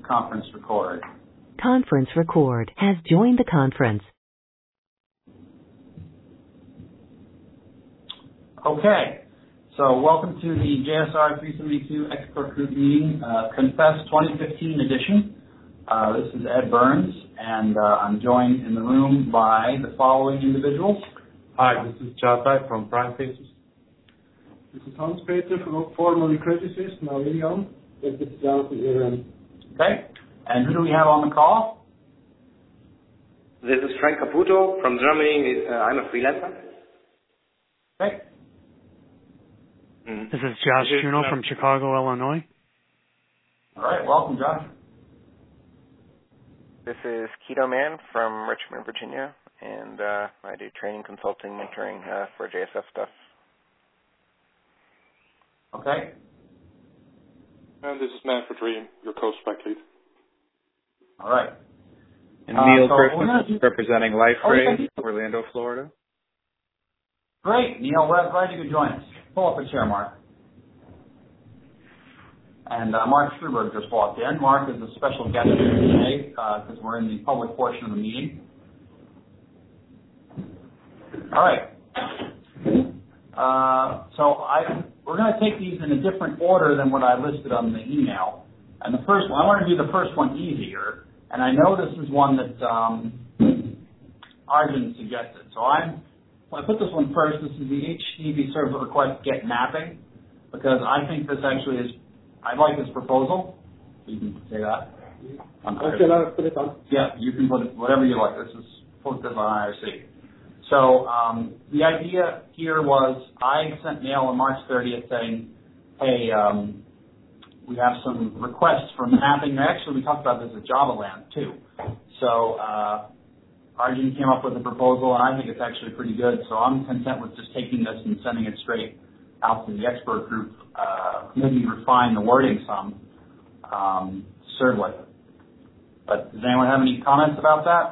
conference record. Conference record has joined the conference. Okay, so welcome to the JSR 372 Expert Group Meeting, Confess 2015 edition. This is Ed Burns, and I'm joined in the room by the following individuals. Hi, this is Chasai from Prime Faces. This is Hans Peter, formerly Credisys, now Ilion. This is Jonathan Aaron. Okay, and who do we have on the call? This is Frank Caputo from Germany. I'm a freelancer. Okay. This is Josh Juno from Chicago, Illinois. All right, welcome, Josh. This is Keto Man from Richmond, Virginia, and I do training, consulting, mentoring for JSF stuff. Okay. And this is Manfred Dream, your co-spec lead. All right. And Neil Christmas representing LifeRay, Orlando, Florida. Great, Neil. We're glad you could join us. Pull up a chair, Mark. And Mark Struberg just walked in. Mark is a special guest here today because we're in the public portion of the meeting. All right. We're going to take these in a different order than what I listed on the email. And the first one, I want to do the first one easier. And I know this is one that Arjun suggested. So I put this one first. This is the HTTP servlet request get mapping, because I think this actually is, I like this proposal. You can say that. Okay, I'll put it on. Yeah, you can put it whatever you like. This is posted on IRC. So the idea here was I sent mail on March 30th saying, hey, we have some requests for mapping. Actually, we talked about this at JavaLand too. So Arjun came up with a proposal, and I think it's actually pretty good. So I'm content with just taking this and sending it straight out to the expert group. Maybe refine the wording some, servlet. But does anyone have any comments about that?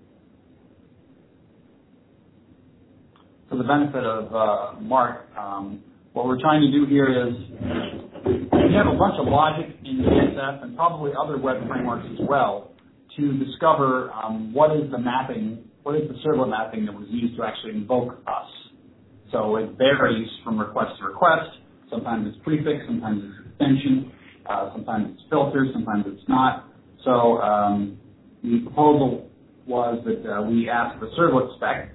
For the benefit of Mark, what we're trying to do here is we have a bunch of logic in JSF and probably other web frameworks as well to discover what is the mapping, what is the servlet mapping that was used to actually invoke us. So it varies from request to request. Sometimes it's prefix, sometimes it's extension, sometimes it's filter, sometimes it's not. So the proposal was that we ask the servlet spec,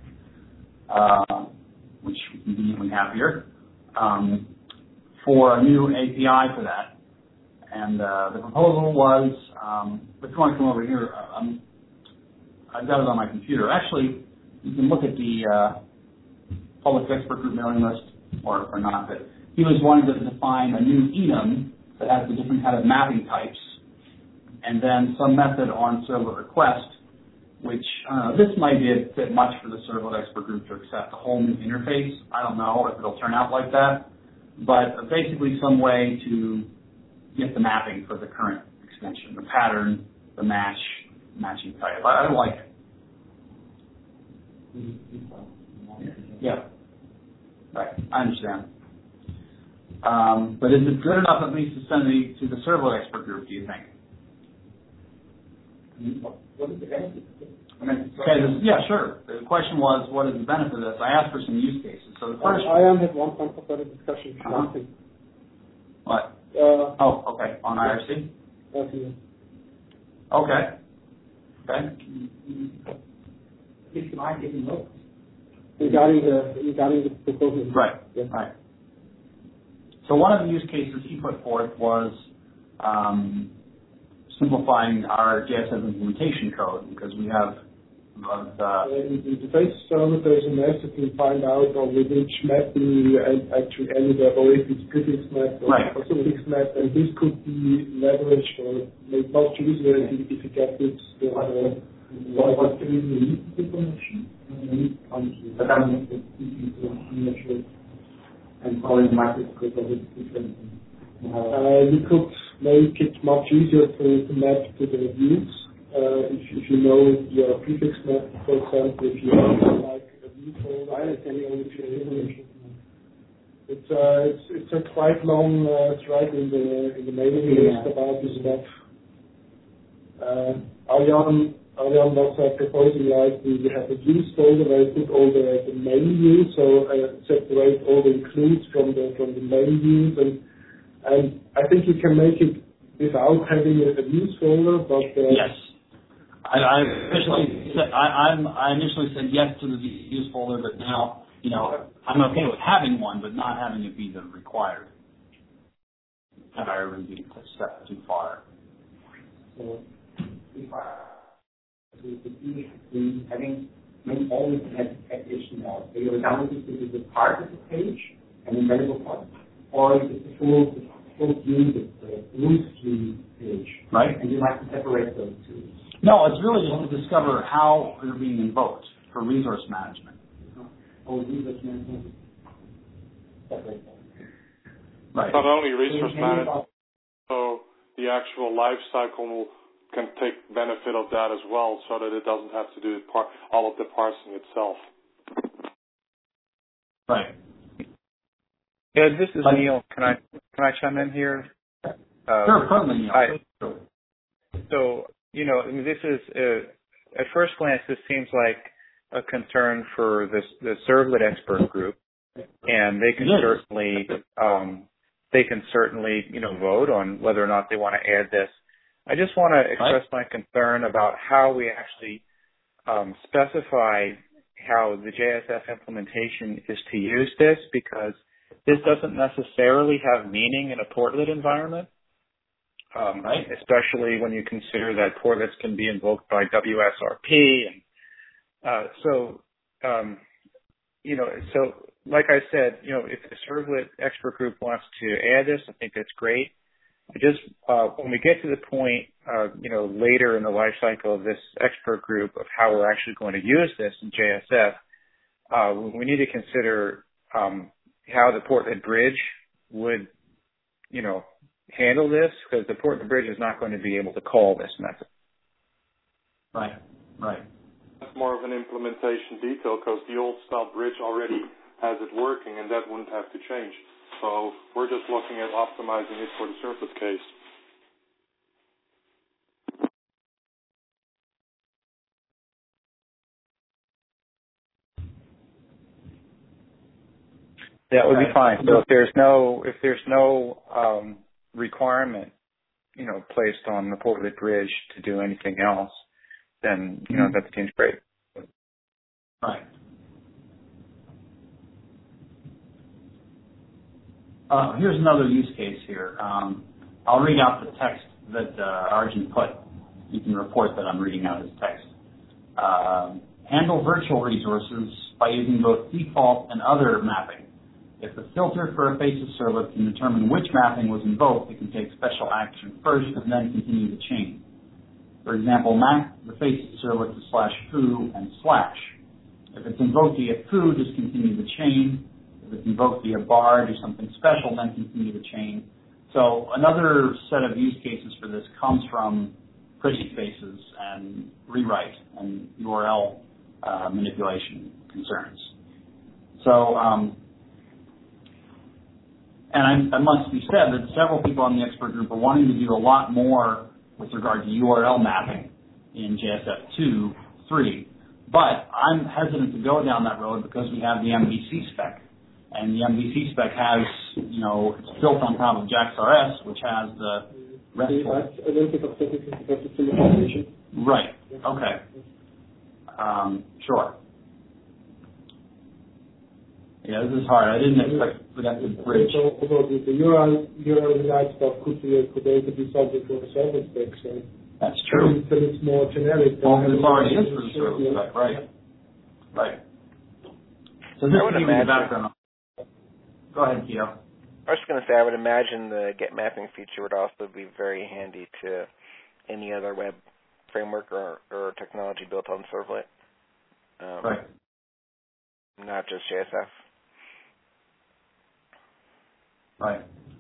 which we conveniently have here, for a new API for that. And the proposal was, if you want to come over here, I've got it on my computer. Actually, you can look at the public expert group mailing list, or not, but he was wanting to define a new enum that has the different kind of mapping types, and then some method on servlet request, which this might be a bit much for the servlet expert group to accept a whole new interface. I don't know if it'll turn out like that, but basically some way to get the mapping for the current extension, the pattern, the matching type. I like it. Yeah, right. I understand. But is it good enough at least to send it to the servlet expert group, do you think? What is the benefit? Yeah, sure. The question was, what is the benefit of this? I asked for some use cases. So the first... I have one point for further discussion. What? Okay. On IRC? Okay. Regarding the proposal. Right. Yeah. Right. So one of the use cases he put forth was simplifying our JSF implementation code, because we have in the base server there is a method to find out on which mapping you actually ended up, or if it's prefix map or suffix map, and this could be leveraged or made much easier if you get this. What do you need information? But I'm and calling market because of its different. You could make it much easier to map to the views. If you know your prefix map, for example, if you have like a view folder, it's a quite long thread in the mailing list about this map. Arjan was proposing like we have a use folder where I put all the main views, so separate all the includes from the main views, and I think you can make it without having a use folder, but yes. I initially said yes to the use folder, but now, I'm okay with having one, but not having it be the required. If I ever be a step too far. So, having not always had HTML. So your download is a part of the page, an invariable part, or is it the full view, the root view page? Right. And you like to separate those two. No, it's really just to discover how they're being invoked for resource management. Oh, resource management. Separate them. Right. Not only resource management, so the actual life cycle can take benefit of that as well, so that it doesn't have to do all of the parsing itself. Right. Yeah, this is Neil. Can I chime in here? Sure, certainly, Neil. So, this is at first glance, this seems like a concern for the servlet expert group, and they can certainly vote on whether or not they want to add this. I just want to express my concern about how we actually specify how the JSF implementation is to use this, because this doesn't necessarily have meaning in a portlet environment, especially when you consider that portlets can be invoked by WSRP. And so like I said, if the servlet expert group wants to add this, I think that's great. When we get to the point, later in the life cycle of this expert group of how we're actually going to use this in JSF, we need to consider how the portlet bridge would, handle this, because the portlet bridge is not going to be able to call this method. Right. That's more of an implementation detail, because the old style bridge already has it working, and that wouldn't have to change. So we're just looking at optimizing it for the servlet case. That would be fine. So if there's no requirement, placed on the portlet bridge to do anything else, then that seems great. Right. Here's another use case here. I'll read out the text that Arjan put. You can report that I'm reading out his text. Handle virtual resources by using both default and other mapping. If the filter for a faces servlet can determine which mapping was invoked, it can take special action first and then continue the chain. For example, map the faces servlet to /foo and /. If it's invoked via foo, just continue the chain. If it's invoked via bar, do something special, then continue the chain. So another set of use cases for this comes from pretty faces and rewrite and URL manipulation concerns. So, and I must be said that several people on the expert group are wanting to do a lot more with regard to URL mapping in JSF 2.3, but I'm hesitant to go down that road because we have the MVC spec. And the MVC spec has, it's built on top of JAX-RS, which has the RESTful. Right. Okay. Sure. Yeah, this is hard. I didn't expect that to bridge. So the URL related stuff could also be subject to the server spec. So that's true. Until it's more generic. Well, it already is for the server spec, right. So this would give you the background. Go ahead, Keo. I was just going to say, I would imagine the get mapping feature would also be very handy to any other web framework or technology built on servlet. Right. Not just JSF. Right.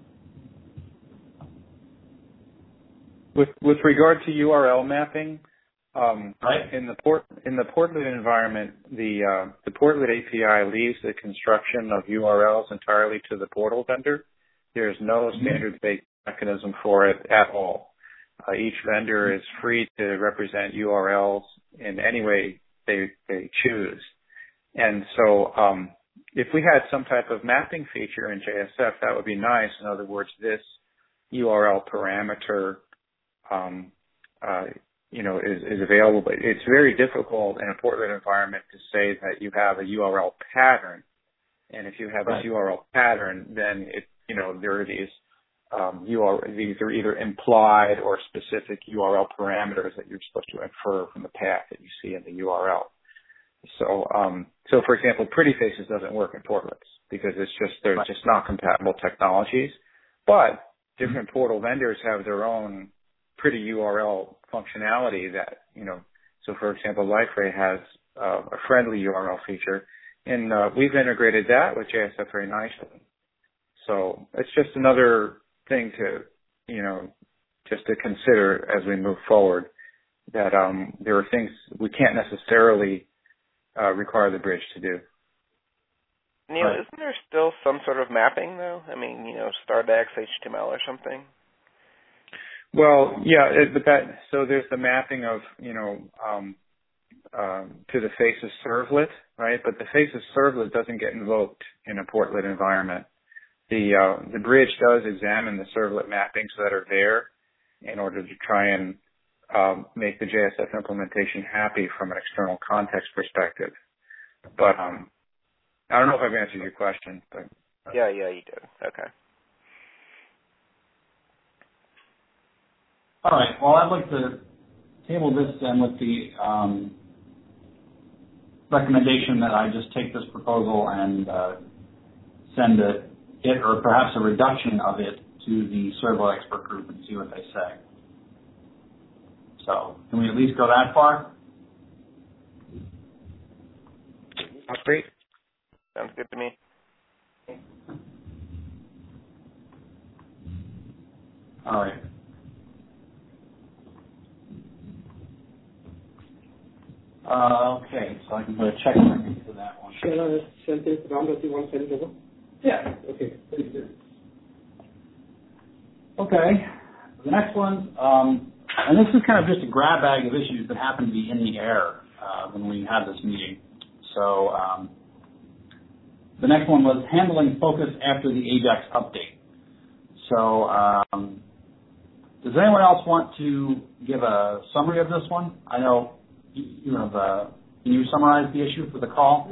With regard to URL mapping, right. in the portlet environment, the portlet API leaves the construction of URLs entirely to the portal vendor. There's no standard-based mechanism for it at all. Each vendor is free to represent URLs in any way they choose. And so if we had some type of mapping feature in JSF, that would be nice. In other words, this URL parameter, is available. But it's very difficult in a Portlet environment to say that you have a URL pattern. And if you have this URL pattern, then there are these these are either implied or specific URL parameters that you're supposed to infer from the path that you see in the URL. So, for example, Pretty Faces doesn't work in Portlets because they're just not compatible technologies. But different portal vendors have their own Pretty URL functionality that, so for example, Liferay has a friendly URL feature, and we've integrated that with JSF very nicely. So it's just another thing to, just to consider as we move forward, that there are things we can't necessarily require the bridge to do. Neil, isn't there still some sort of mapping, though? I mean, Stardex, HTML or something? Well, yeah, so there's the mapping of, to the Faces servlet, right? But the Faces servlet doesn't get invoked in a Portlet environment. The bridge does examine the servlet mappings that are there in order to try and make the JSF implementation happy from an external context perspective. But I don't know if I've answered your question. But yeah, you did. Okay. All right. Well, I'd like to table this then with the recommendation that I just take this proposal and send it or perhaps a reduction of it to the Servlet expert group and see what they say. So can we at least go that far? That's great. Sounds good to me. All right. Okay, so I can put a check mark into that one. Shall I send it around that you want to send it over? Yeah. Okay, please do. Okay. The next one, and this is kind of just a grab bag of issues that happen to be in the air when we had this meeting. So the next one was handling focus after the AJAX update. So does anyone else want to give a summary of this one? I know you have. Can you summarize the issue for the call?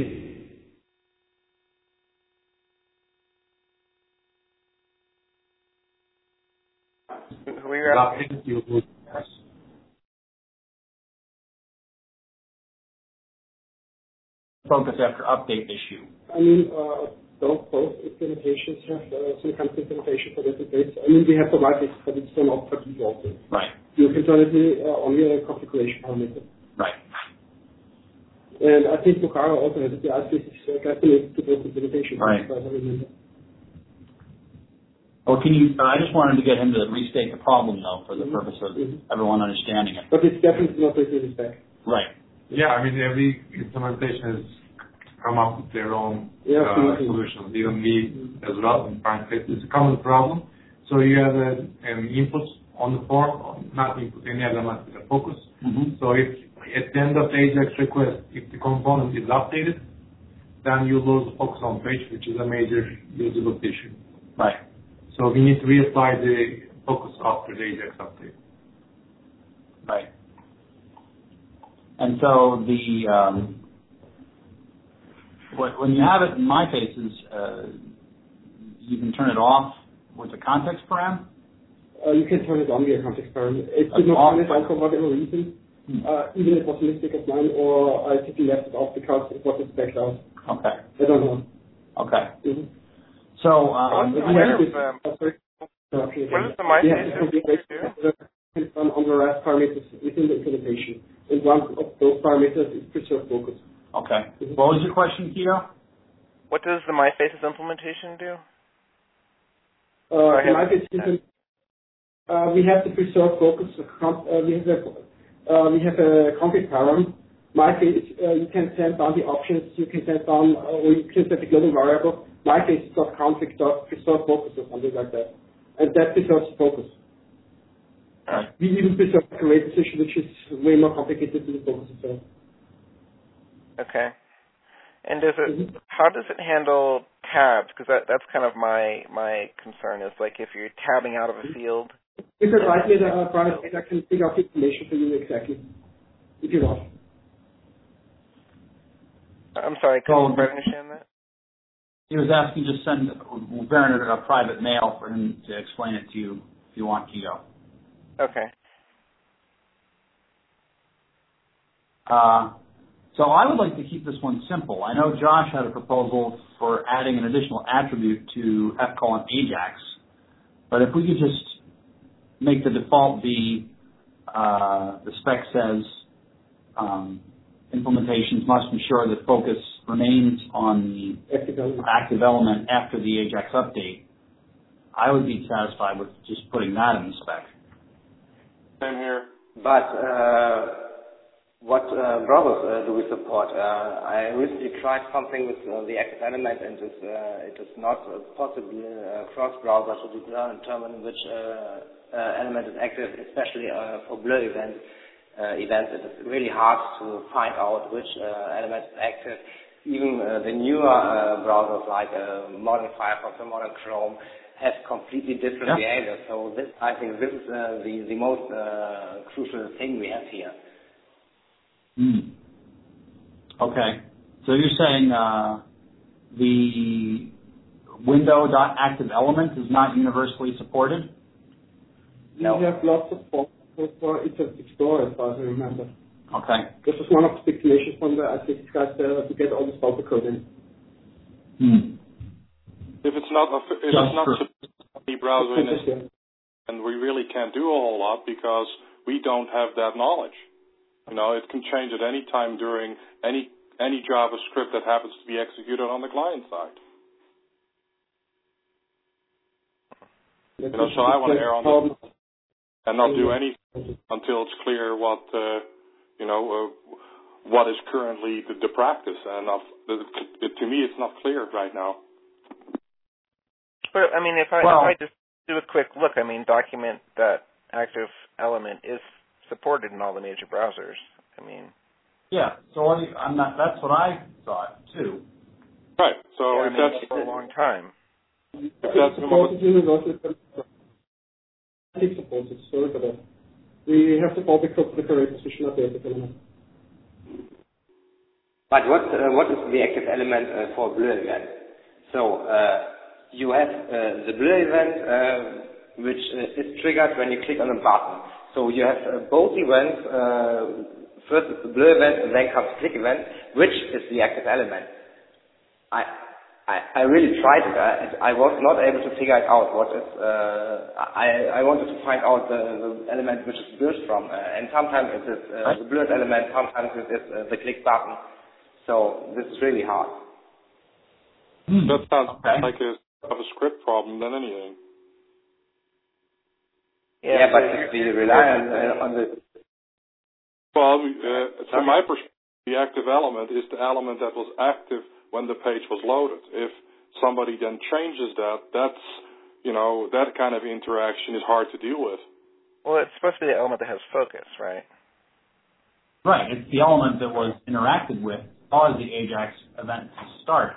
Who are you asking? Focus after update issue. I mean, both implementations have some kind of implementation for that in place. I mean, we have provided this, but it's not for default. Right. You can turn it on your configuration parameter. Right. And I think Mokara also has the ISPACE calculated to both implementations. Right. As I remember. Or can you? I just wanted to get him to restate the problem, though, for the purpose of everyone understanding it. But it's definitely not written in spec. Right. Yeah, I mean, every implementation has come up with their own solutions. Even me as well, in fact, it's a common problem. So you have an input on the form, not input, any element with a focus. So if at the end of the AJAX request, if the component is updated, then you lose the focus on page, which is a major usability issue. Right. So we need to reapply the focus after the AJAX update. Right. And so when you have it in MyFaces, you can turn it off with the context param? You can turn it on via context param. It did not turn it on for whatever reason. Even it was a mistake of mine, or I simply left it off because it wasn't spec'd out. Okay. I don't know. Okay. So, what does the MyFaces do? On the RAS parameters within the implementation. And one of those parameters is preserve focus. Okay. What was your question, Keto? What does the MyFaces implementation do? We have to preserve focus. We have a config param. MyFaces, you can send down the options. You can send down, or you can set a global variable. MyFaces.config.preserve focus or something like that. And that preserves focus. We even prefer a array position, which is way more complicated than the focus itself. Okay. And how does it handle tabs? Because that's kind of my concern is like if you're tabbing out of a field. If you're right with a private data, I can figure out the information for you exactly, if you want. I'm sorry, couldn't quite understand that. He was asking to send Werner a private mail for him to explain it to you if you want, Guido. Okay. So I would like to keep this one simple. I know Josh had a proposal for adding an additional attribute to FCOL and AJAX, but if we could just make the default be the spec says implementations must ensure that focus remains on the active element after the AJAX update, I would be satisfied with just putting that in the spec. Same here. But what browsers do we support? I recently tried something with the active element, and it is not possible cross-browser to determine which element is active, especially for blur events. It is really hard to find out which element is active. Even the newer browsers like modern Firefox or modern Chrome have completely different behavior. So I think this is the most crucial thing we have here. Okay. So you're saying the window.activeElement is not universally supported? No. We have lots of support for Internet Explorer, as far as I remember. Okay. This was one of the stipulations from the ICS guys to get all the sponsor code in. If it's not any browser in it, and we really can't do a whole lot because we don't have that knowledge. You know, it can change at any time during any JavaScript that happens to be executed on the client side. You know, so I want to err on this and not do anything until it's clear what what is currently the practice. And to me, it's not clear right now. But I mean, if I just do a quick look, I mean, document that active element is supported in all the major browsers. I mean. Yeah. So that's what I thought too. Right. So if that's for a long time. If that's supported. Sorry for that. We have to fall because of the correct position of the active element. But what is the active element for blur event? So you have the blur event which is triggered when you click on a button. So you have both events. First is the blur event, and then comes click event, which is the active element. I really tried it. I was not able to figure it out. What is? I wanted to find out the element which is blurred from, and sometimes it is the blurred element. Sometimes it is the click button. So this is really hard. That sounds like a script problem than anything. Yeah, but if we rely on the... Well, from my perspective, the active element is the element that was active when the page was loaded. If somebody then changes that, that kind of interaction is hard to deal with. Well, it's supposed to be the element that has focus, right? Right. It's the element that was interacted with caused the AJAX event to start.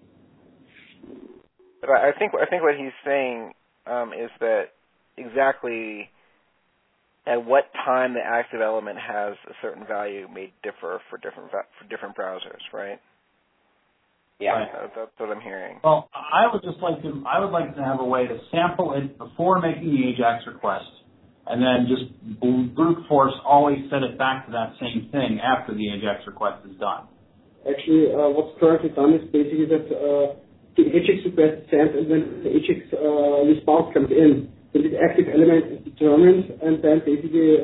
But I think what he's saying is that exactly at what time the active element has a certain value may differ for different browsers, right? Yeah, right. That's what I'm hearing. Well, I would like to have a way to sample it before making the AJAX request, and then just brute force always set it back to that same thing after the AJAX request is done. Actually, what's currently done is basically that the AJAX request is sent, and when the AJAX response comes in, then the active element is determined, and then basically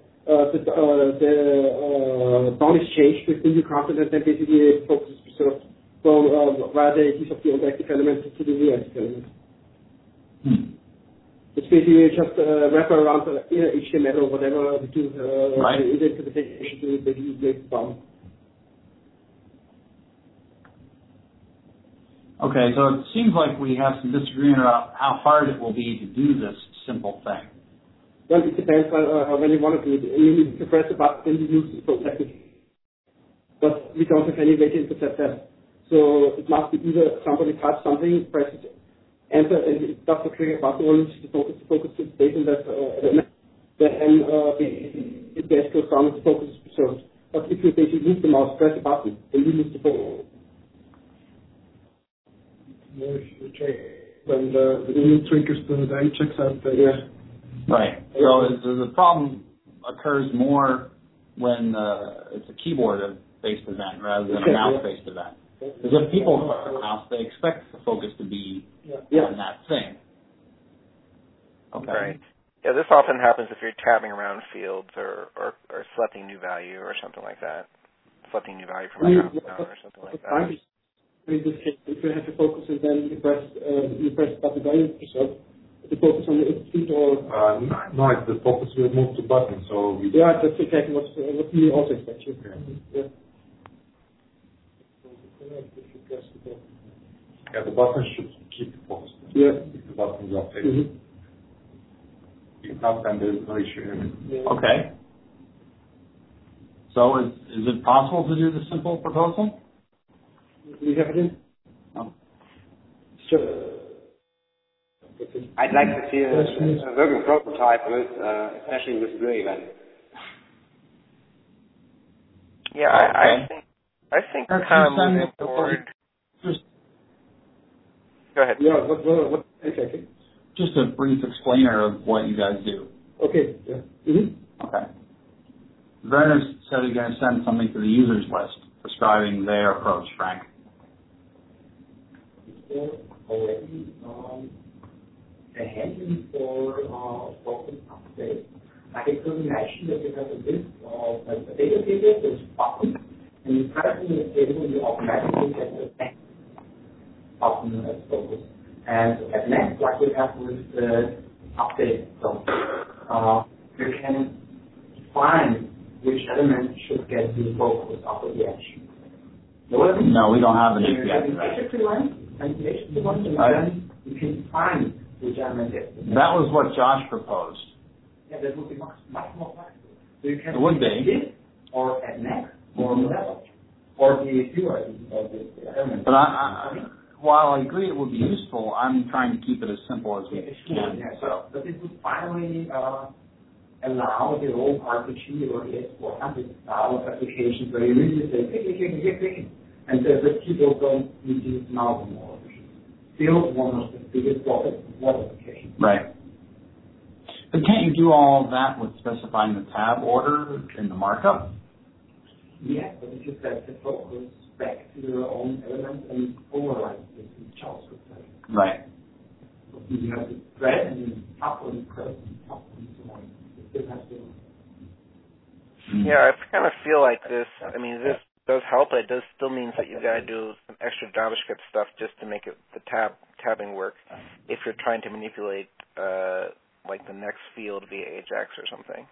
the bound is changed with the new content, and then basically it focuses sort of from rather use of the old active element to the new active element. It's basically just wrap around HTML or whatever we do the interpretation to basically make the bound. Okay, so it seems like we have some disagreement about how hard it will be to do this simple thing. Well, it depends when you want to do it. You need to press a button, you use the focus. But we don't have any way to intercept that. So it must be either somebody touch something, presses enter, and it does not trigger a button, or uses the focus to state in that element. Then it gets goes down and the focus is preserved. But if you basically move the mouse, press a button, then you lose the focus. When the unit triggers the HX out there. Yeah. Right. So the problem occurs more when it's a keyboard-based event rather than a mouse-based event. Because if people are on a mouse, they expect the focus to be on that thing. Okay. Right. Yeah, this often happens if you're tabbing around fields or selecting new value or something like that. Selecting new value from a drop-down or something like that. In this case, if you have to focus and then you press the button down yourself, the focus on the feet or... no, it's the focus will move to button, so... Yeah, that's exactly what we also expect. Yeah. Yeah, the button should keep the focus. Yeah. If the button is off, if not, then there's no issue. Okay. So is it possible to do the simple proposal? We have it in? No. Sure. I'd like to see a working prototype with, especially with blue event. Yeah, I think kind of moving forward. Go ahead. Yeah, what exactly? Just a brief explainer of what you guys do. Okay. Yeah. Mm-hmm. Okay. Werner said he's going to send something to the users list describing their approach, Frank. Already a handling for focus update. I can imagine that you have a list of a data table with buttons, and you press in the table, you automatically get the next button as focus. And at next, like we have with the update, so you can define which element should get the focus after the action. No, we don't have an API. And then you can define which element gets it. That was what Josh proposed. Yeah, that would be much more flexible. So you can it would be. This or at next or whatever. Or the viewer of the element. But while I agree it would be useful, I'm trying to keep it as simple as we can. Yeah, so. But it would finally allow the old RPG or S400 style of applications where you really say click, and the people don't need to use mouse anymore. Still one of the biggest topics of web applications. Right. But can't you do all that with specifying the tab order in the markup? Yeah, but if you set the focus back to your own element and override this in JavaScript. Right. So you have to thread and then up and press and up and so on. It still has to. Yeah, I kind of feel like this. I mean, this does help, but it does still means that you've got to do some extra JavaScript stuff just to make it the tabbing work. If you're trying to manipulate like the next field via Ajax or something,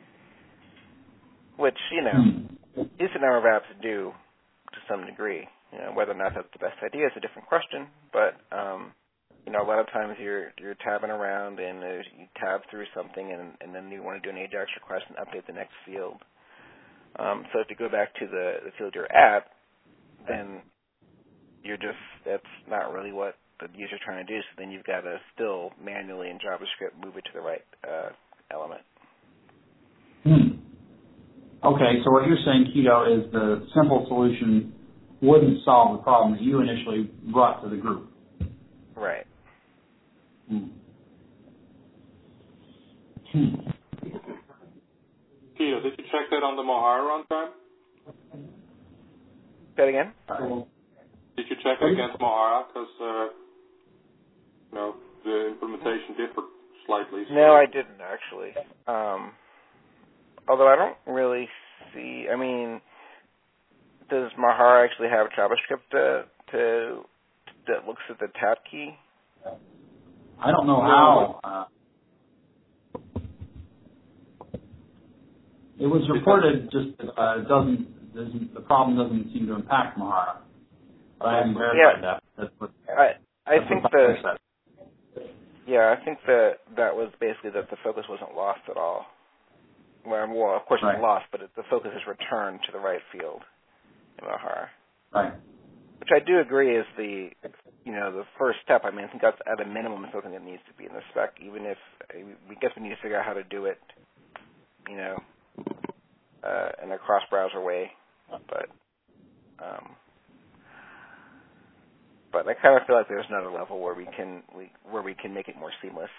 which decent number of apps do to some degree. Whether or not that's the best idea is a different question. But a lot of times you're tabbing around and you tab through something and then you want to do an Ajax request and update the next field. So if you go back to the field you're at, then that's not really what the user's trying to do. So then you've got to still manually in JavaScript move it to the right element. Okay, so what you're saying, Keto, is the simple solution wouldn't solve the problem that you initially brought to the group. Right. Keto, did you check that on the Mahara runtime? Say it again? Did you check it against Mahara? Because, the implementation differed slightly. So. No, I didn't, actually. Although I don't really see, does Mahara actually have JavaScript that looks at the tab key? I don't know how. It was reported, just the problem doesn't seem to impact Mahara. But I haven't verified that. That's what, I think Yeah, I think that was basically that the focus wasn't lost at all. Well, of course it's lost, but the focus is returned to the right field in Mahara. Right. Which I do agree is the first step. I mean, I think that's at a minimum something that needs to be in the spec, even if we guess we need to figure out how to do it, in a cross-browser way. But I kind of feel like there's another level where we can make it more seamless.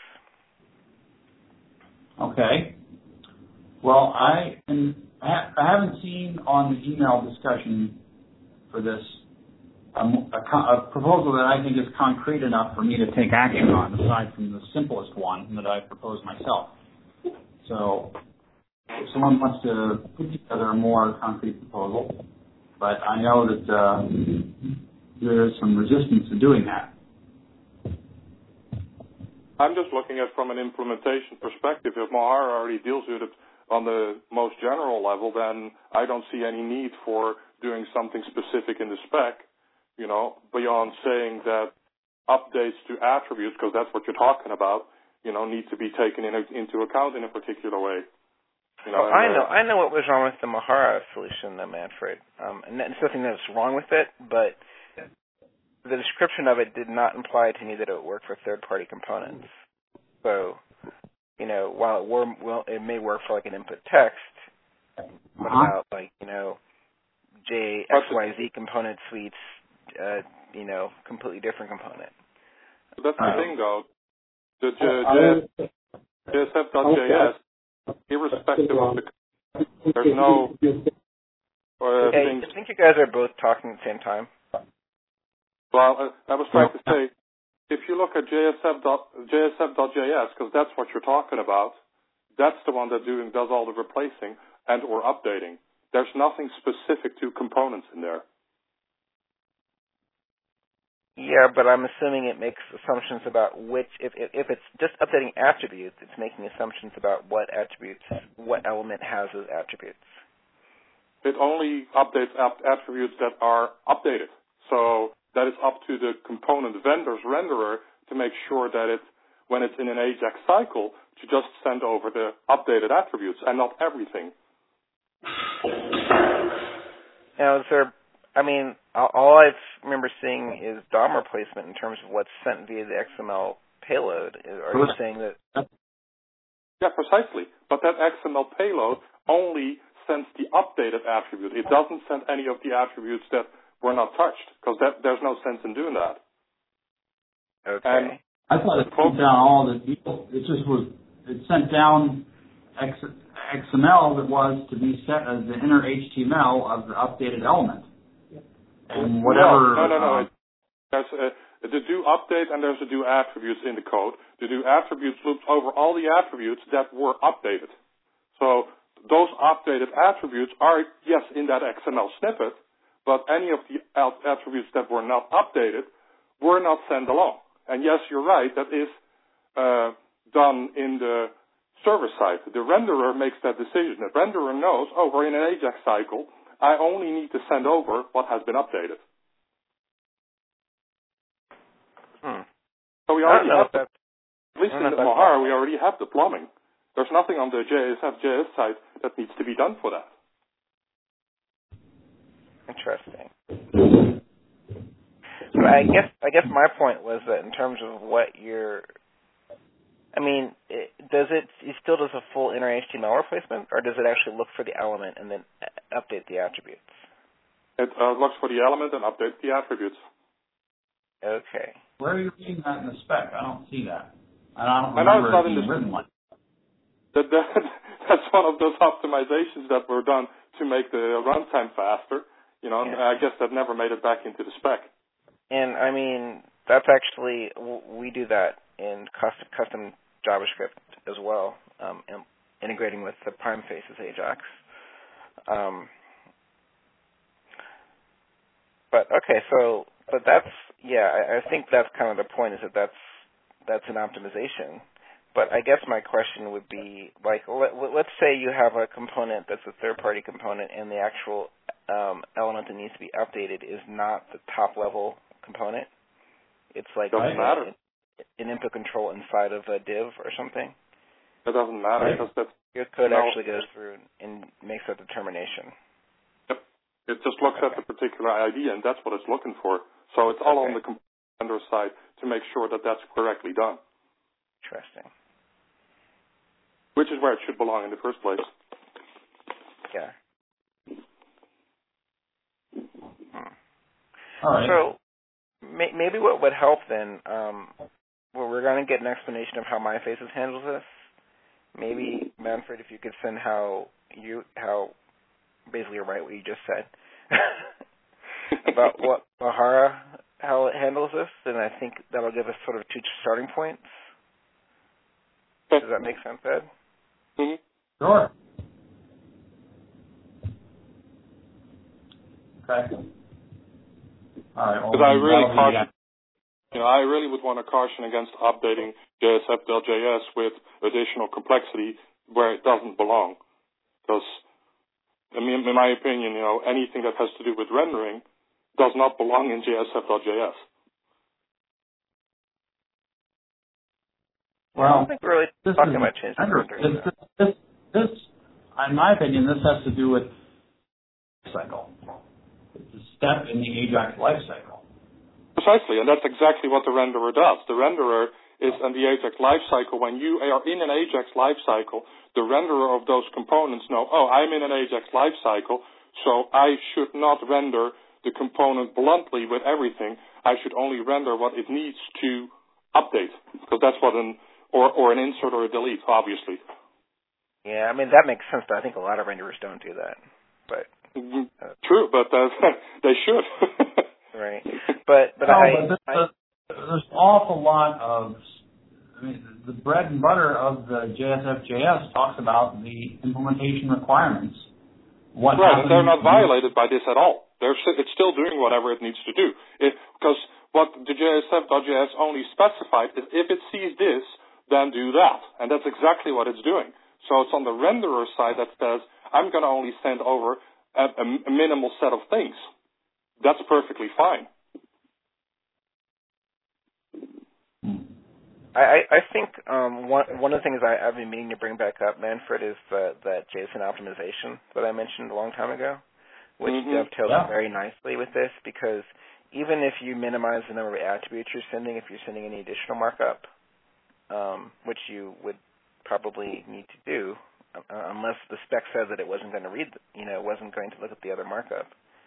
Okay. Well, I haven't seen on the email discussion for this a proposal that I think is concrete enough for me to take action on, aside from the simplest one that I proposed myself. So, if someone wants to put together a more concrete proposal, but I know that there is some resistance to doing that. I'm just looking at from an implementation perspective. If Mahara already deals with it on the most general level, then I don't see any need for doing something specific in the spec, beyond saying that updates to attributes, because that's what you're talking about, need to be taken into account in a particular way. I know what was wrong with the Mahara solution, Manfred. And there's nothing that's wrong with it, but the description of it did not imply to me that it would work for third-party components. So, while it may work for like an input text, what about JXYZ component suites, completely different component. That's the thing, though. The JSF.js, irrespective of there's no things. I think you guys are both talking at the same time. Well, I was trying to say, if you look at JSF.js, because that's what you're talking about, that's the one that does all the replacing and or updating. There's nothing specific to components in there. Yeah, but I'm assuming it makes assumptions about which, if it's just updating attributes, it's making assumptions about what element has those attributes. It only updates attributes that are updated. So that is up to the component vendor's renderer to make sure that when it's in an AJAX cycle, to just send over the updated attributes and not everything. Now, all I remember seeing is DOM replacement in terms of what's sent via the XML payload. Are you saying that? Yeah, precisely. But that XML payload only sends the updated attribute. It doesn't send any of the attributes that were not touched, because there's no sense in doing that. Okay. And I thought it sent down all the people. It sent down XML that was to be set as the inner HTML of the updated element. And whatever. No. There's the do update and there's the do attributes in the code. The do attributes loops over all the attributes that were updated. So those updated attributes are, yes, in that XML snippet, but any of the attributes that were not updated were not sent along. And yes, you're right, that is done in the server side. The renderer makes that decision. The renderer knows, we're in an AJAX cycle, I only need to send over what has been updated. So we already have that. At least in the Mahara, we already have the plumbing. There's nothing on the JS side that needs to be done for that. Interesting. But I guess my point was that in terms of what it still does a full inner HTML replacement, or does it actually look for the element and then update the attributes? It looks for the element and updates the attributes. Okay. Where are you reading that in the spec? I don't see that. I don't remember it being written like that. That's one of those optimizations that were done to make the runtime faster. And I guess that never made it back into the spec. And that's actually, we do that in custom JavaScript as well, integrating with the Prime Faces AJAX. I think that's kind of the point, is that that's an optimization. But I guess my question would be, like, let's say you have a component that's a third-party component, and the actual element that needs to be updated is not the top-level component. It's like doesn't matter. an input control inside of a div or something? It doesn't matter because your code actually goes through and makes that determination. Yep. It just looks at the particular ID, and that's what it's looking for. So it's all on the vendor side to make sure that that's correctly done. Interesting. Which is where it should belong in the first place. Yeah. All right. So maybe what would help then, we're going to get an explanation of how MyFaces handles this. Maybe, Manfred, if you could send how basically write what you just said about what Mahara, how it handles this, then I think that'll give us sort of two starting points. Does that make sense, Ed? Mm-hmm. Sure. Okay. All right. Well, because I really would want to caution against updating JSF.js with additional complexity where it doesn't belong. Because, in my opinion, anything that has to do with rendering does not belong in JSF.js. Well, I don't think we're really talking about changing rendering. This, in my opinion, this has to do with cycle. It's a step in the AJAX lifecycle. Precisely, and that's exactly what the renderer does. The renderer is in the AJAX lifecycle. When you are in an AJAX lifecycle, the renderer of those components know, I'm in an AJAX lifecycle, so I should not render the component bluntly with everything. I should only render what it needs to update, because that's what or an insert or a delete, obviously. Yeah, that makes sense, but I think a lot of renderers don't do that. But true, but they should. Right, but there's an awful lot of. The bread and butter of the JSF.js talks about the implementation requirements. Right, and they're not violated by this at all. It's still doing whatever it needs to do. Because what the JSF.js only specified is if it sees this, then do that, and that's exactly what it's doing. So it's on the renderer side that says I'm going to only send over a minimal set of things. That's perfectly fine. I think one of the things I've been meaning to bring back up, Manfred, is that JSON optimization that I mentioned a long time ago, which dovetails very nicely with this, because even if you minimize the number of attributes you're sending, if you're sending any additional markup, which you would probably need to do, unless the spec said that it wasn't going to read, it wasn't going to look at the other markup.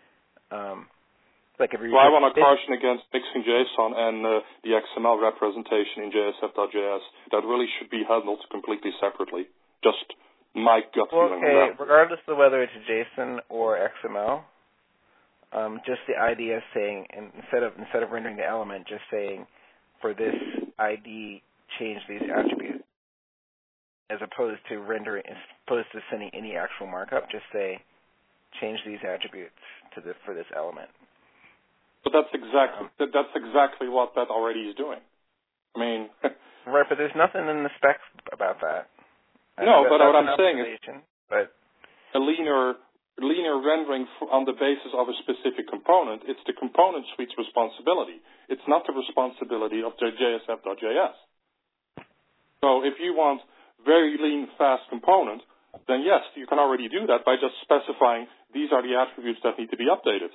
I want to caution against mixing JSON and the XML representation in JSF.js. That really should be handled completely separately. Just my gut feeling on that. Regardless of whether it's JSON or XML, just the idea of saying, instead of rendering the element, just saying, for this ID, change these attributes, as opposed to sending any actual markup, just say, change these attributes for this element. But that's exactly what that already is doing. Right, but there's nothing in the specs about that. No, but what I'm saying is a linear rendering on the basis of a specific component. It's the component suite's responsibility. It's not the responsibility of the JSF.js. So if you want very lean, fast component, then yes, you can already do that by just specifying these are the attributes that need to be updated.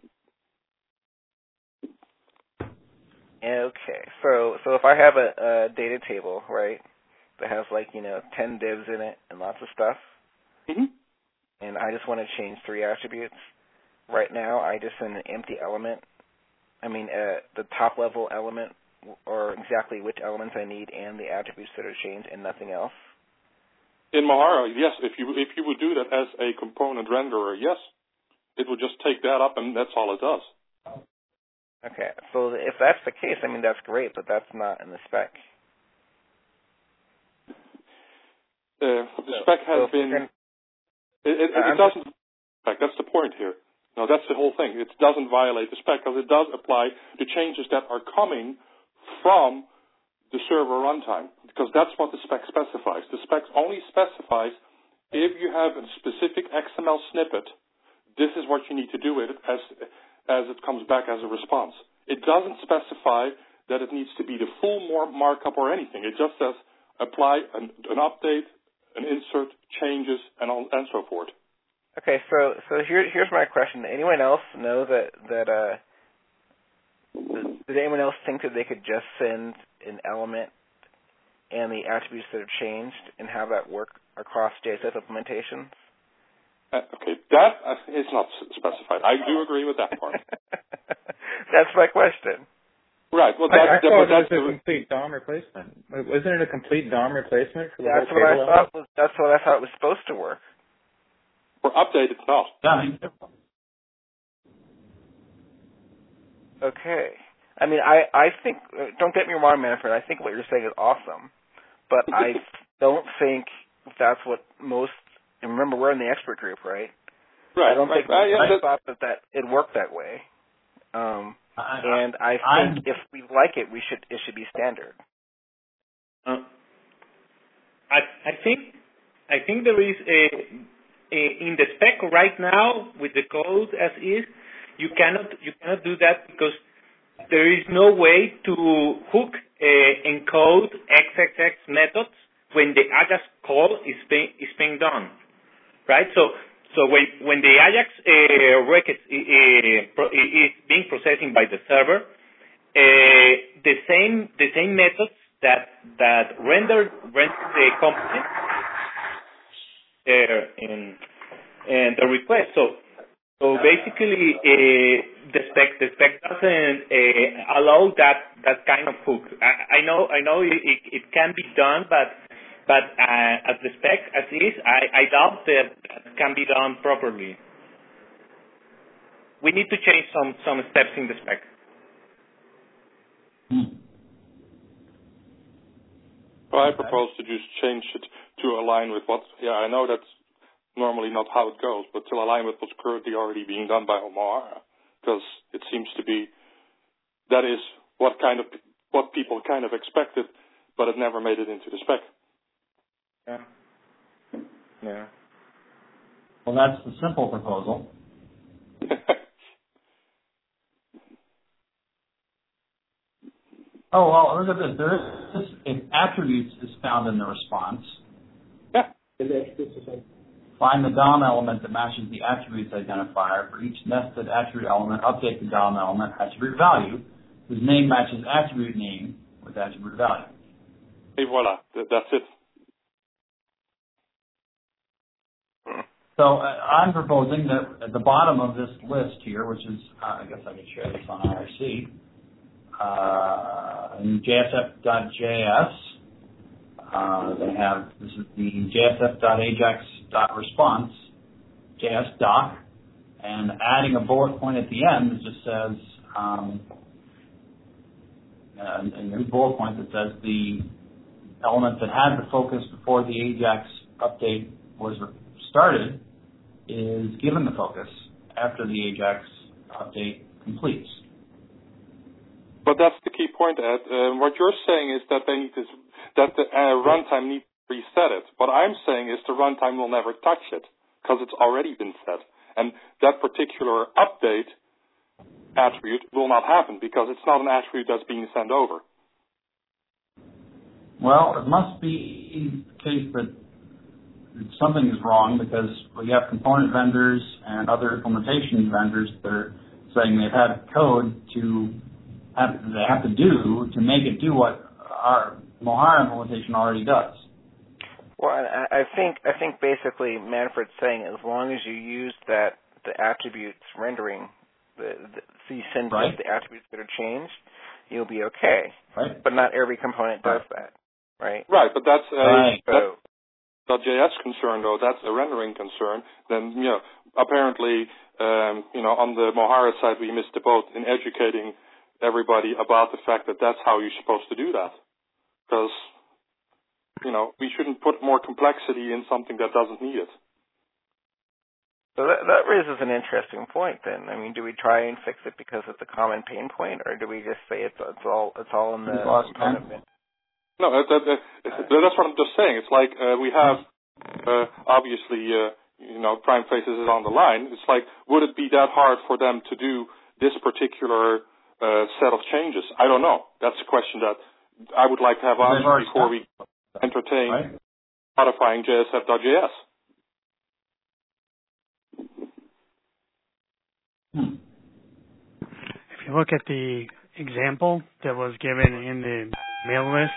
Okay, so if I have a data table, right, that has 10 divs in it and lots of stuff, and I just want to change 3 attributes, right now I just send an empty element, the top level element, or exactly which elements I need and the attributes that are changed and nothing else. In Mahara, yes, if you would do that as a component renderer, yes, it would just take that up and that's all it does. Okay, so if that's the case, that's great, but that's not in the spec. The spec has been... It doesn't... That's the point here. No, that's the whole thing. It doesn't violate the spec because it does apply to changes that are coming from the server runtime, because that's what the spec specifies. The spec only specifies if you have a specific XML snippet, this is what you need to do with it as it comes back as a response. It doesn't specify that it needs to be the full markup or anything. It just says apply an update, an insert, changes, and so forth. Okay, so here's my question. Anyone else know that did anyone else think that they could just send an element and the attributes that are changed and have that work across JSF implementations? Okay, that is not specified. I do agree with that part. That's my question. Right. Well, I thought it was a complete DOM replacement. Wasn't it a complete DOM replacement for the whole table? That's what I thought was supposed to work. For update, it's not. Yeah. Okay. I mean, I think, don't get me wrong, Manfred, I think what you're saying is awesome, but I don't think that's what most, and remember, we're in the expert group, right? Right. I don't think I thought that it worked that way. And I think if we like it, it should be standard. I think there is in the spec right now with the code as is, you cannot do that because there is no way to hook encode XXX methods when the Ajax call is being done, right? So when the Ajax record is being processing by the server, the same methods that render the component and the request. So basically, the spec doesn't allow that kind of hook. I know it can be done, but as the spec as is, I doubt that can be done properly. We need to change some steps in the spec. Well, I propose to just change it to align with what. Yeah, I know that's normally not how it goes, but to align with what's currently already being done by O'Mara, because it seems to be that is what people kind of expected, but it never made it into the spec. Yeah. Well, that's the simple proposal. Oh, well, look at this. There is if attributes is found in the response. Yeah. Find the DOM element that matches the attributes identifier. For each nested attribute element, update the DOM element attribute value, whose name matches attribute name with attribute value. Et voila. That's it. So I'm proposing that at the bottom of this list here, which is, I guess I could share this on IRC, in JSF.js, they have, this is the JSF.ajax.response, JS doc, and adding a bullet point at the end that just says, a new bullet point that says the element that had the focus before the Ajax update was started is given the focus after the Ajax update completes. But that's the key point, Ed. What you're saying is that that the runtime needs to reset it. What I'm saying is the runtime will never touch it because it's already been set. And that particular update attribute will not happen because it's not an attribute that's being sent over. Well, it must be the case that something is wrong because we have component vendors and other implementation vendors that are saying they've had code they have to do to make it do what our Mohara implementation already does. Well, I think basically Manfred's saying as long as you use the attributes rendering, so you send just the attributes that are changed, you'll be okay. Right. But not every component does that, right? Right, but that's that's .js concern though. That's a rendering concern. Then apparently on the Mohara side we missed the boat in educating everybody about the fact that that's how you're supposed to do that. Because, we shouldn't put more complexity in something that doesn't need it. So that raises an interesting point then. I mean, do we try and fix it because it's a common pain point, or do we just say it's all in the component bin? No, that's what I'm just saying. It's like we have, obviously, Prime Faces is on the line. It's like, would it be that hard for them to do this particular set of changes. I don't know. That's a question that I would like to have answered before we entertain modifying JSF.js. If you look at the example that was given in the mail list,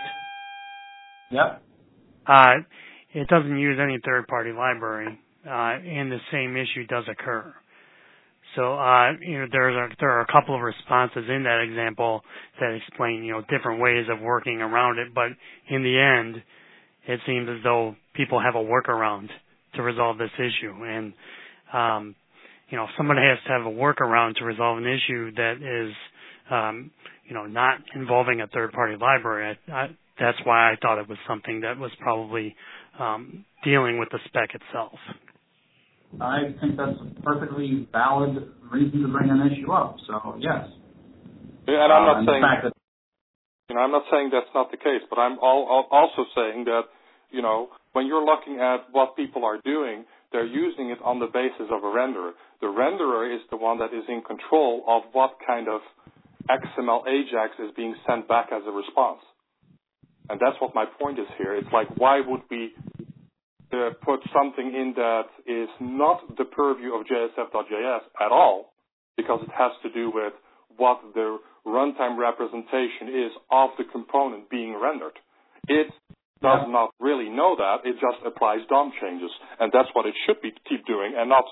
it doesn't use any third-party library, and the same issue does occur. So, there are a couple of responses in that example that explain, different ways of working around it, but in the end, it seems as though people have a workaround to resolve this issue. And, if somebody has to have a workaround to resolve an issue that is, not involving a third-party library, that's why I thought it was something that was probably dealing with the spec itself. I think that's a perfectly valid reason to bring an issue up. So yes. Yeah, and I'm not saying that's not the case, but I'm also saying that when you're looking at what people are doing, they're using it on the basis of a renderer. The renderer is the one that is in control of what kind of XML AJAX is being sent back as a response. And that's what my point is here. It's like, why would we put something in that is not the purview of JSF.js at all, because it has to do with what the runtime representation is of the component being rendered. It does not really know that. It just applies DOM changes. And that's what it should keep doing, and not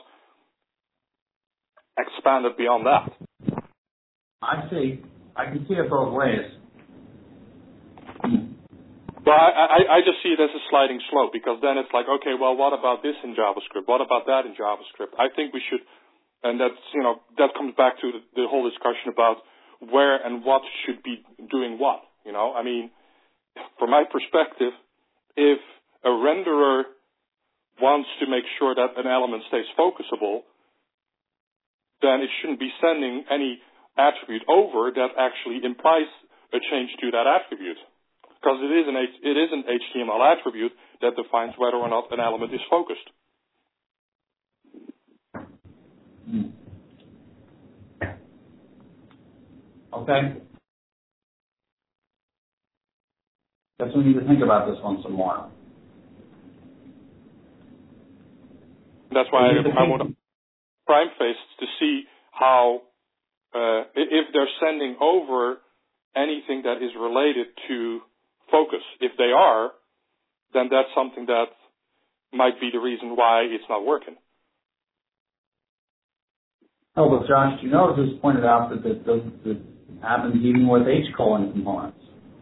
expand it beyond that. I can see it both ways. Well, I just see it as a sliding slope, because then it's like, okay, well, what about this in JavaScript? What about that in JavaScript? I think we should, and that's, that comes back to the whole discussion about where and what should be doing what, I mean, from my perspective, if a renderer wants to make sure that an element stays focusable, then it shouldn't be sending any attribute over that actually implies a change to that attribute. Because it is an HTML attribute that defines whether or not an element is focused. Okay. Guess we need to think about this one some more. That's why I want prime face to see how, if they're sending over anything that is related to focus. If they are, then that's something that might be the reason why it's not working. Oh, but Josh, this pointed out that this happens even with H-colon components.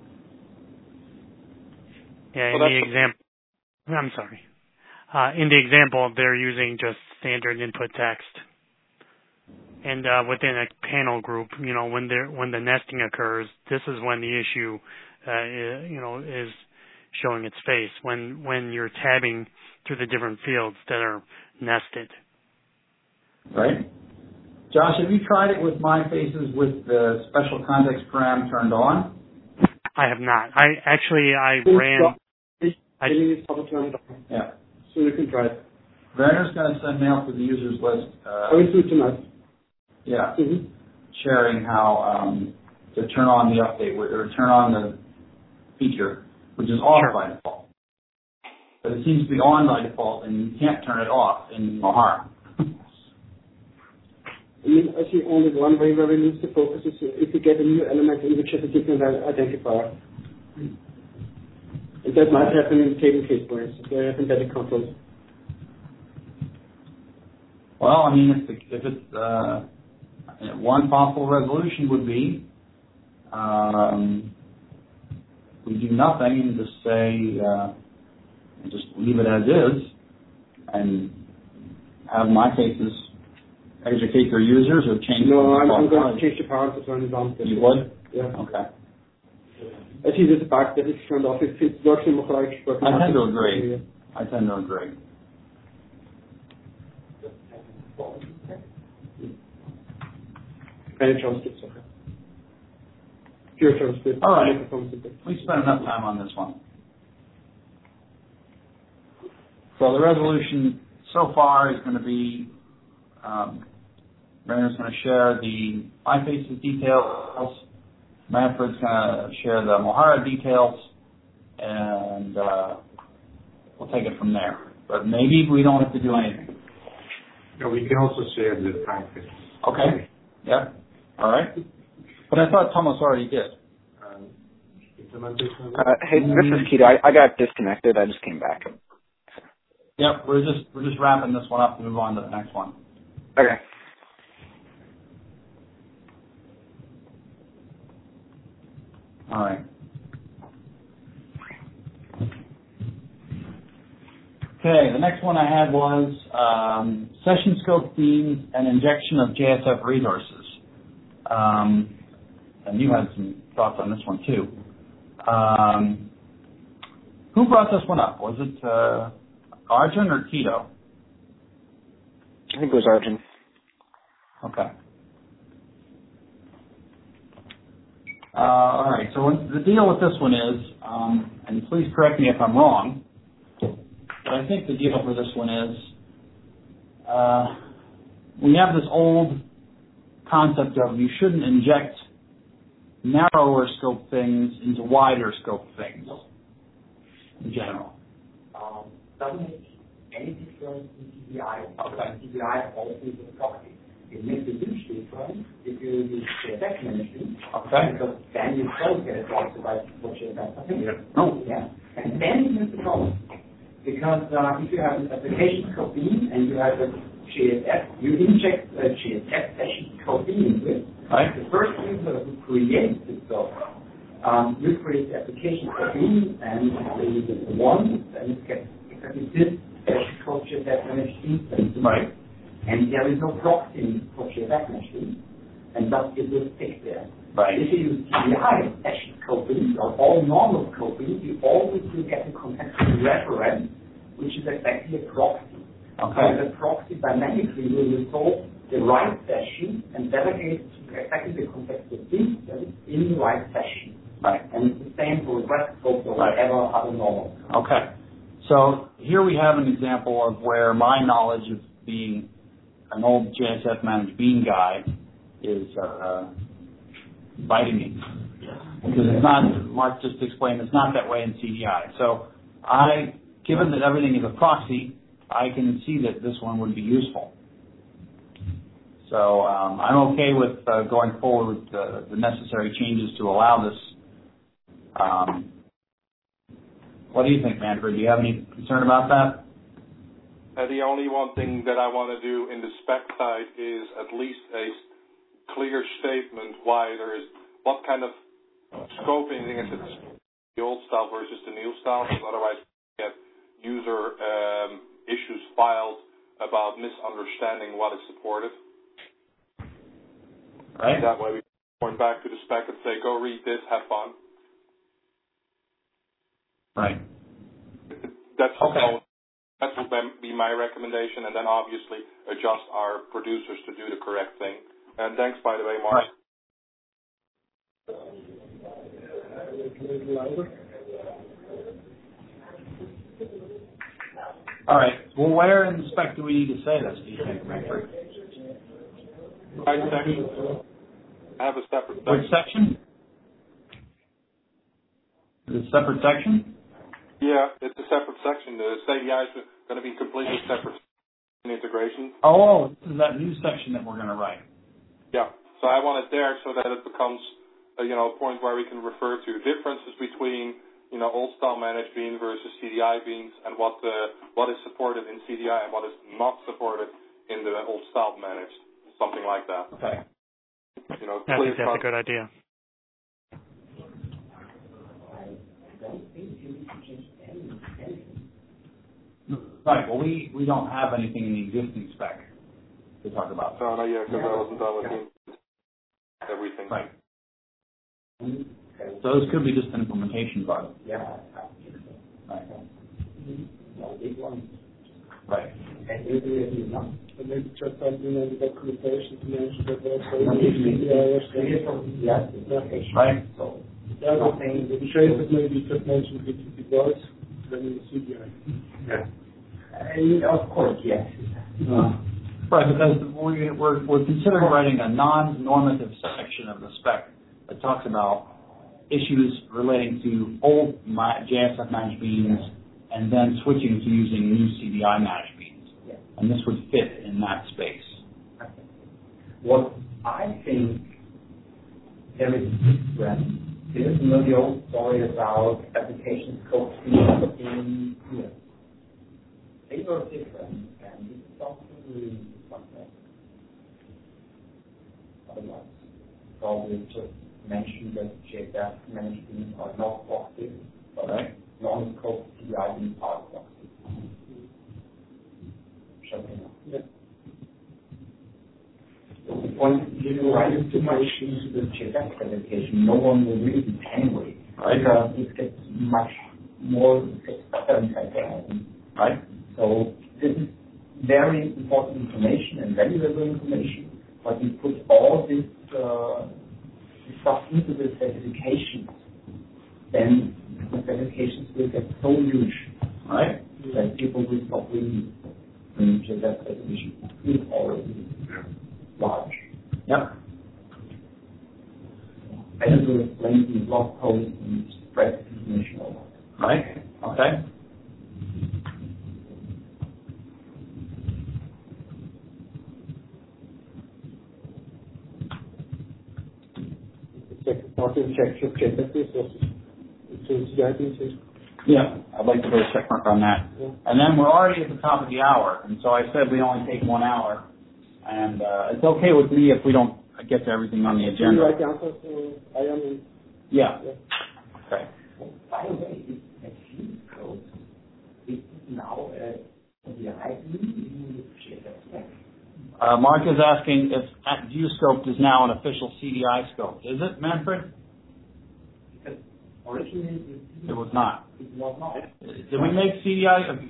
Yeah, in the example, I'm sorry. In the example, they're using just standard input text. And within a panel group, when the nesting occurs, this is when the issue is showing its face, when you're tabbing through the different fields that are nested. Right. Josh, have you tried it with my faces with the special context param turned on? I have not. Yeah. So you can try it. Werner's going to send mail to the users list. I will do it tonight. Yeah. Mm-hmm. Sharing how to turn on the update or turn on the feature, which is off by default. But it seems to be on by default, and you can't turn it off in Mahara. I see only one way where we lose the focus is if we get a new element in which has a different identifier. And that might happen in table case, for instance, where you have embedded controls. Well, I mean, if it's one possible resolution would be we do nothing and just say, just leave it as is, and have my cases educate their users or change. No, I'm going to change the power to turn it on. You would? Yeah. Okay. I see there's a bug that is turned off. If it works in Mahara, I tend to agree. Any JavaScript, okay. Pure JavaScript. All right. We spent enough time on this one. So the resolution so far is going to be Rainer's going to share the MyFaces details. Manfred's going to share the Mohara details, and we'll take it from there. But maybe we don't have to do anything. No, we can also share the MyFaces. Okay. Yeah. All right. But I thought Thomas already did. Hey, this is Keto. I got disconnected. I just came back. Yep, we're just wrapping this one up to move on to the next one. Okay. All right. Okay, the next one I had was session scope themes and injection of JSF resources. And you had some thoughts on this one too. Who brought this one up? Was it Arjun or Keto? I think it was Arjun. Okay. All right, so the deal with this one is, and please correct me if I'm wrong, but I think the deal for this one is we have this old concept of you shouldn't inject narrower scope things into wider scope things in general. Doesn't make any difference in TBI. Okay. TBI also is a proxy. It makes a huge difference if you use JSF management. Okay. Because then you don't get a proxy by what JSF. No. Yeah. And then it's a problem. Because if you have an application scope beam and you have a JSF, you inject a JSF session scope beam into it. Right. The first user who creates the scope, you create the application scope beam and the one, and it gets exactly this session scope JSF managed instance. Right. And there is no proxy for JSF management, and thus it will stick there. Right. If you use TBI session scoping or all normal scoping, you always will get a contextual reference, which is exactly a proxy. Okay. So the proxy dynamically will resolve the right session and delegate to exactly the contextual instance in the right session. Right. And it's the same for request scopes or whatever other normal. Okay. So here we have an example of where my knowledge of being an old JSF managed beam guy is biting me. Because it's not, Mark just explained, it's not that way in CDI. So given that everything is a proxy, I can see that this one would be useful. So I'm okay with going forward with the necessary changes to allow this. What do you think, Manfred? Do you have any concern about that? The only one thing that I want to do in the spec side is at least a clear statement why there is, what kind of scoping is it, the old style versus the new style, because otherwise we get user issues filed about misunderstanding what is supported. Right. That way we point back to the spec and say, go read this, have fun. Right. That's okay. That would be my recommendation, and then obviously adjust our producers to do the correct thing. And thanks, by the way, Mark. All right. Well, where in the spec do we need to say this, do you think, Manfred? Right section. I have a separate section. Which section? Is it a separate section? Yeah, it's a separate section. The CDI is going to be completely separate integration. Oh, this is that new section that we're going to write. Yeah. So I want it there so that it becomes a point where we can refer to differences between old style managed beam versus CDI beams, and what is supported in CDI and what is not supported in the old style managed, something like that. Okay. I think that's a good idea. Right. Well, we don't have anything in the existing spec to talk about. No, not yet, because I wasn't done with everything. Right. So this could be just an implementation bug. Yeah. Right. Right. And maybe just something on the documentation to mention that right. So the other thing, the traces maybe just mentioned it was then in the CDI. Yeah. And of course, yes. Right, because we're considering writing a non-normative section of the spec that talks about issues relating to old JSF managed beans and then switching to using new CDI managed beans. Yeah. And this would fit in that space. Okay. What I think there is difference. There's the old story about application scope being here. They were different, and this is something we something. Otherwise, probably just mention that JSF managed beans are not boxes, but non-scope CDI beans are boxes. Something else. Yeah. The point is, if you write too much into the JSF presentation, no one will read it anyway. Right. Because it gets much more expensive. Right. So this is very important information and valuable information, but you put all this stuff into the specifications, then the specifications will get so huge, right, that people will stop reading the JSF specification. It's already large. Yep. Better to explain the blog post and spread the information over. Right. Okay. Second part of check Yeah, I'd like to put a check mark on that. Yeah. And then we're already at the top of the hour, and so I said we only take 1 hour. And it's okay with me if we don't get to everything on the agenda. Right answer, so I am. Yeah. Okay. By the way, a fuse code is now the ID. Mark is asking if ViewScope is now an official CDI scope. Is it, Manfred? Because originally it was not. It was not. Did we make CDI?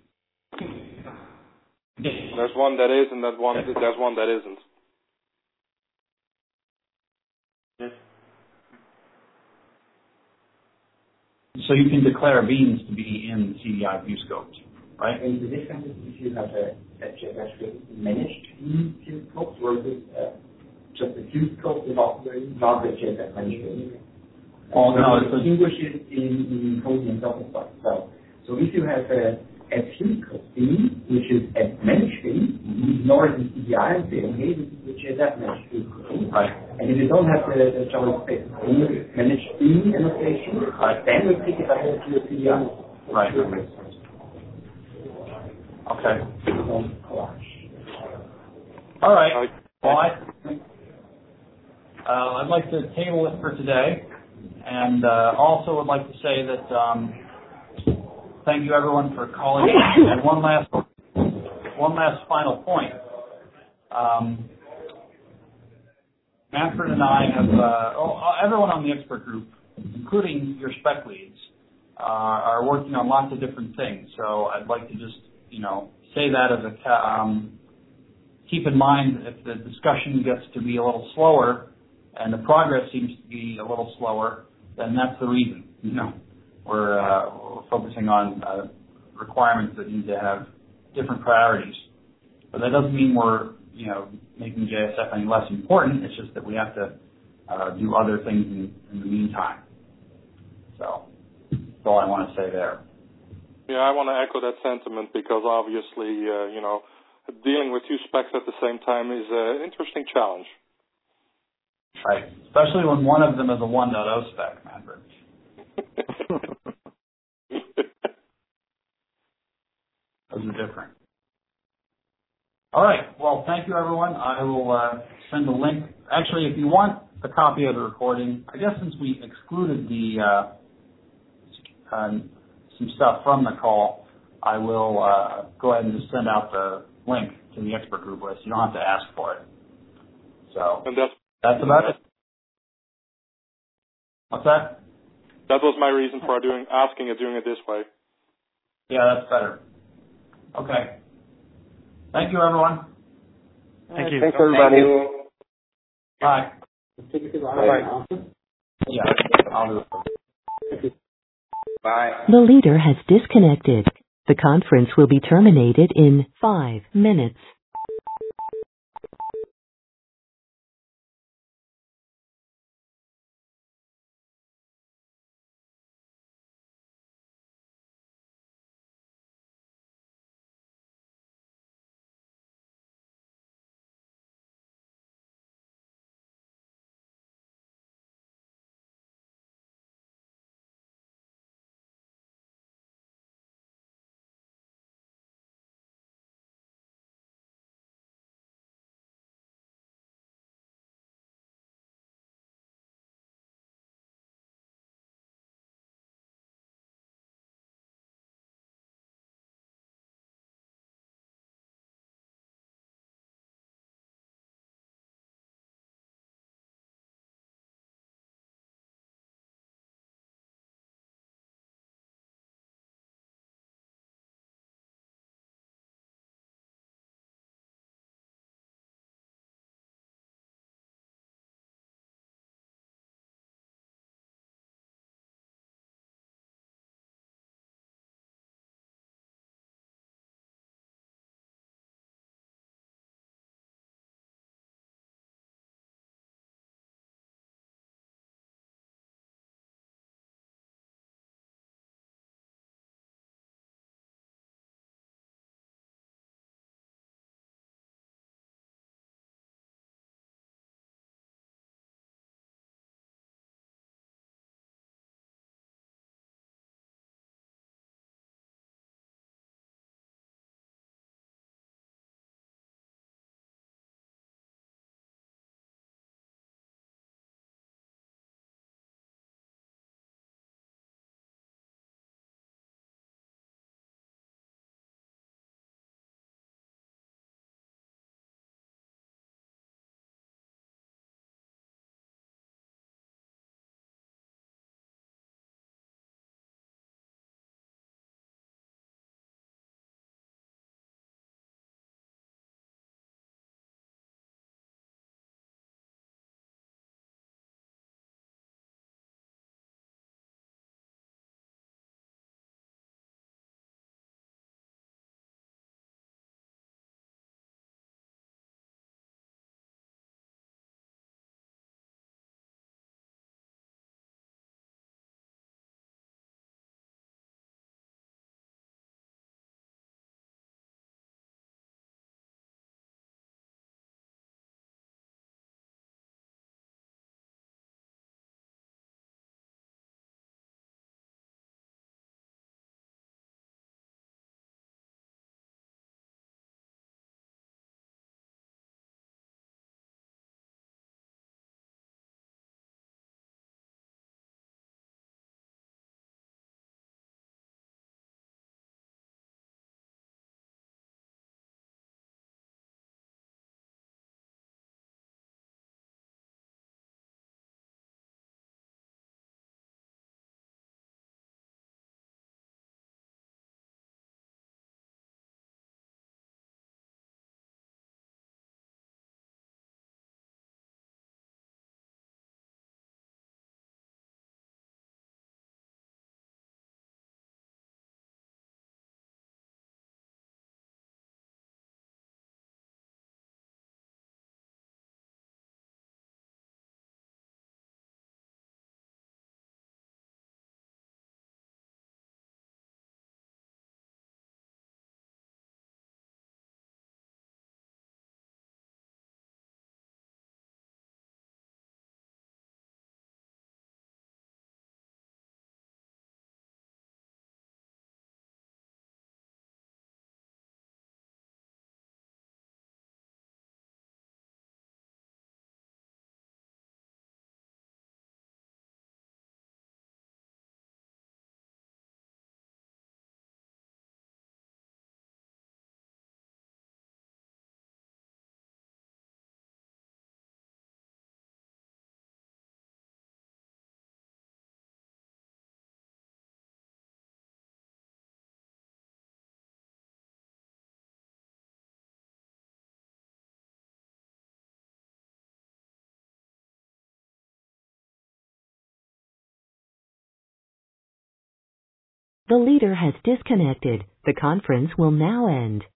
There's one that is, and there's one that isn't. Yes. So you can declare beans to be in CDI view scopes, right? And the difference is if you have a managed view scope versus just a view scope without not the JSF managed. Oh no, it's distinguish it in coding and stuff. So if you have a view scope bean, which is a managed bean, you ignore it in CDI and say, okay, this is the JSF managed view scope. Right. And if you don't have the JavaScript managed bean annotation, then we pick it up to the CDI. Right. Okay. All right. Well, I'd like to table it for today, and also would like to say that thank you everyone for calling in. And one last final point. Manfred and I have everyone on the expert group, including your spec leads, are working on lots of different things. So I'd like to just say that as a keep in mind if the discussion gets to be a little slower and the progress seems to be a little slower, then that's the reason. We're focusing on requirements that need to have different priorities, but that doesn't mean we're making JSF any less important. It's just that we have to do other things in the meantime. So that's all I want to say there. Yeah, I want to echo that sentiment because obviously, dealing with two specs at the same time is an interesting challenge. Right, especially when one of them is a 1.0 spec, Manfred. Those are different. All right. Well, thank you, everyone. I will send a link. Actually, if you want a copy of the recording, I guess since we excluded the some stuff from the call, I will go ahead and just send out the link to the expert group list. You don't have to ask for it. So and that's about it. What's that? That was my reason for doing it this way. Yeah, that's better. Okay. Thank you, everyone. Thank you. Thanks, everybody. Bye. Bye. Yeah, I'll do it. Bye. The leader has disconnected. The conference will be terminated in 5 minutes. The leader has disconnected. The conference will now end.